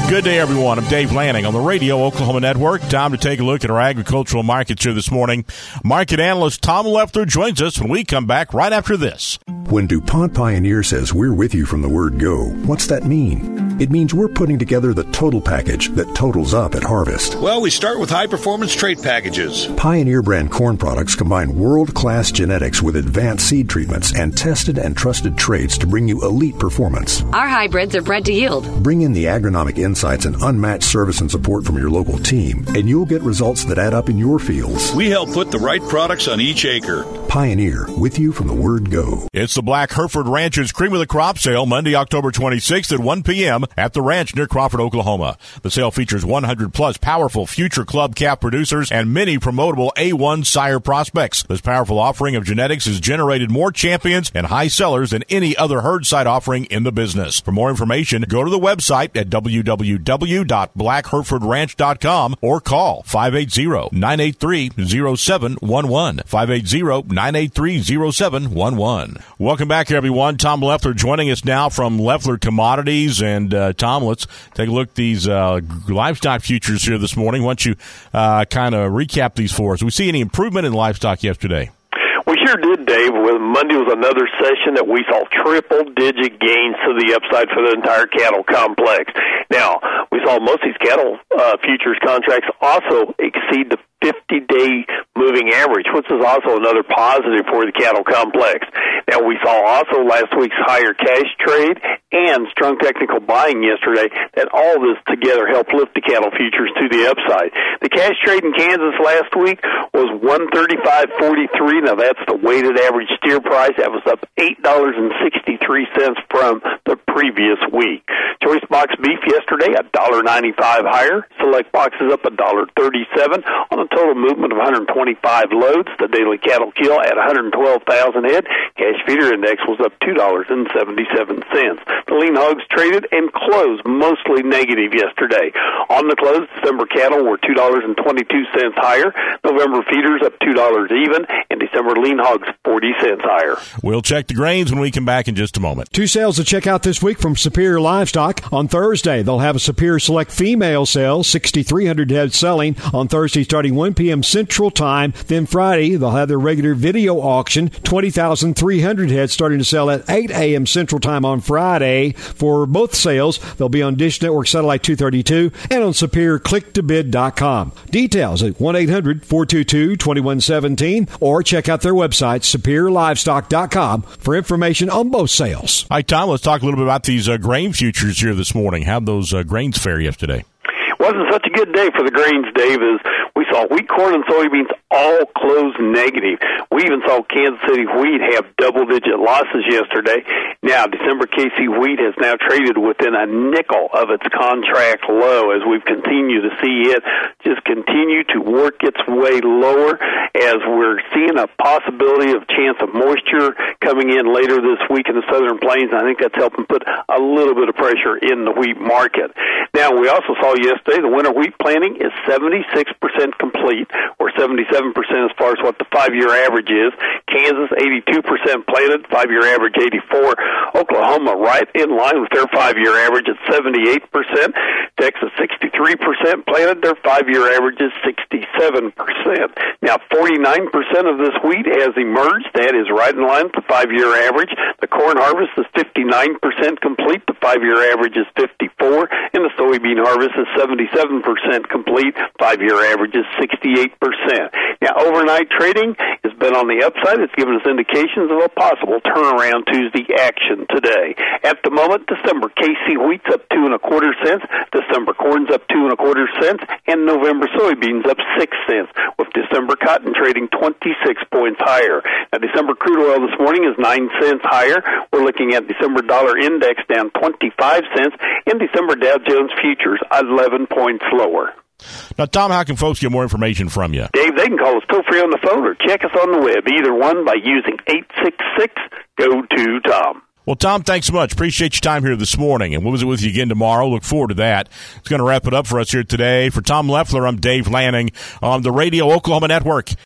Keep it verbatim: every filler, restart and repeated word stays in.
Good day, everyone. I'm Dave Lanning on the Radio Oklahoma Network. Time to take a look at our agricultural markets here this morning. Market analyst Tom Leffler joins us when we come back right after this. When DuPont Pioneer says we're with you from the word go, what's that mean? It means we're putting together the total package that totals up at harvest. Well, we start with high-performance trait packages. Pioneer brand corn products combine world-class genetics with advanced seed treatments and tested and trusted traits to bring you elite performance. Our hybrids are bred to yield. Bring in the agronomic insights and unmatched service and support from your local team, and you'll get results that add up in your fields. We help put the right products on each acre. Pioneer, with you from the word go. It's the Black Hereford Ranchers Cream of the Crop Sale, Monday, October twenty-sixth at one p.m. at the ranch near Crawford, Oklahoma. The sale features one hundred plus powerful future club calf producers and many promotable A one sire prospects. This powerful offering of genetics has generated more champions and high sellers than any other herd side offering in the business. For more information, go to the website at w w w dot black hereford ranch dot com or call five eight zero, nine eight three, zero seven one one, five eight zero, nine eight three, zero seven one one. Welcome back, everyone. Tom Leffler joining us now from Leffler Commodities. And, uh, Tom, let's take a look at these uh, livestock futures here this morning. Why don't you uh, kind of recap these for us? Do we see any improvement in livestock yesterday? We sure did, Dave. Monday was another session that we saw triple-digit gains to the upside for the entire cattle complex. Now, we saw most of these cattle uh, futures contracts also exceed the fifty-day moving average, which is also another positive for the cattle complex. Now, we saw also last week's higher cash trade and strong technical buying yesterday, that all this together helped lift the cattle futures to the upside. The cash trade in Kansas last week was one thirty-five forty-three. Now, that's the weighted average steer price. That was up eight dollars and sixty-three cents from the previous week. Choice box beef yesterday, one dollar ninety-five higher. Select boxes up one dollar thirty-seven on a total movement of one hundred twenty-five loads. The daily cattle kill at one hundred twelve thousand head. Cash feeder index was up two dollars and seventy-seven cents. The lean hogs traded and closed mostly negative yesterday. On the close, December cattle were two dollars and twenty-two cents higher. November feeders up two dollars even, and December lean hogs forty cents higher. We'll check the grains when we come back in just a moment. Two sales to check out this week from Superior Livestock. On Thursday, they'll have a Superior Select female sale, six thousand three hundred head selling on Thursday starting one p.m. Central Time. Then Friday, they'll have their regular video auction, twenty thousand three hundred heads starting to sell at eight a.m. Central Time on Friday. For both sales, they'll be on Dish Network Satellite two thirty-two and on superior click to bid dot com. Details at one eight hundred, four two two, two one one seven or check out their website, superior livestock dot com, for information on both sales. All right, Tom, let's talk a little bit about these uh, grain futures here this morning. How'd those uh, grains fare yesterday? Wasn't such a good day for the grains, Dave, as we saw wheat, corn, and soybeans all close negative. We even saw Kansas City wheat have double-digit losses yesterday. Now, December K C wheat has now traded within a nickel of its contract low as we've continued to see it just continue to work its way lower as we're seeing a possibility of chance of moisture coming in later this week in the Southern Plains. I think that's helping put a little bit of pressure in the wheat market. Now, we also saw yesterday the winter wheat planting is seventy-six percent complete, or seventy-seven percent as far as what the five-year average is. Kansas, eighty-two percent planted, five-year average eighty-four. Oklahoma, right in line with their five-year average at seventy-eight percent. Texas, sixty-three percent planted, their five-year average is sixty-seven percent. Now, forty-nine percent of this wheat has emerged. That is right in line with the five-year average. The corn harvest is fifty-nine percent complete. The five-year average is fifty-four, and the soybean harvest is seventy-seven percent complete. Five-year average is sixty-eight percent. Now, overnight trading has been on the upside. It's given us indications of a possible turnaround Tuesday action today. At the moment, December K C wheat's up two and a quarter cents. December corn's up two and a quarter cents, and November soybeans up six cents, with December cotton trading twenty-six points higher. Now, December crude oil this morning is nine cents higher. We're looking at December dollar index down twenty-five cents, and December Dow Jones futures eleven points lower. Now, Tom, how can folks get more information from you? Dave, they can call us toll-free on the phone or check us on the web, either one by using eight six six, G O two, Tom. Well, Tom, thanks so much. Appreciate your time here this morning, and we'll visit with you again tomorrow. Look forward to that. It's going to wrap it up for us here today. For Tom Leffler, I'm Dave Lanning on the Radio Oklahoma Network.